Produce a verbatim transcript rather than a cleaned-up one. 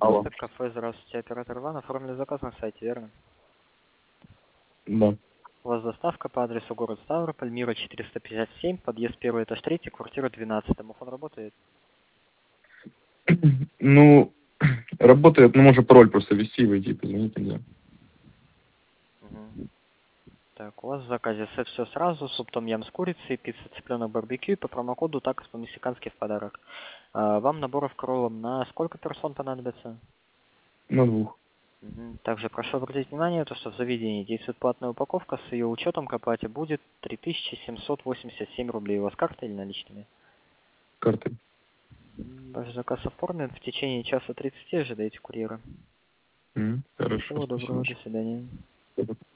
Алло. Кафе, здравствуйте, оператор Иван. Оформили заказ на сайте, верно? Да. У вас доставка по адресу город Ставрополь, Мира четыреста пятьдесят семь, подъезд первый, этаж третий, квартира двенадцать. Домофон работает? Ну, работает, но можно пароль просто ввести и войти, позвонить нельзя. Угу. Так, у вас в заказе сет все сразу, суп том ям с курицей, пицца цыпленок барбекю, по промокоду такос по-мексикански в подарок. А, вам наборов кроллом на сколько персон понадобится? На двух. Мгм. Также прошу обратить внимание, то, что в заведении действует платная упаковка, с ее учетом к оплате будет три тысячи семьсот восемьдесят семь рублей. У вас карта или наличными? Картой. М, Ваш заказ оформлен. В течение часа тридцати ожидайте курьера. М, Хорошо, Всего спасибо. доброго, до свидания.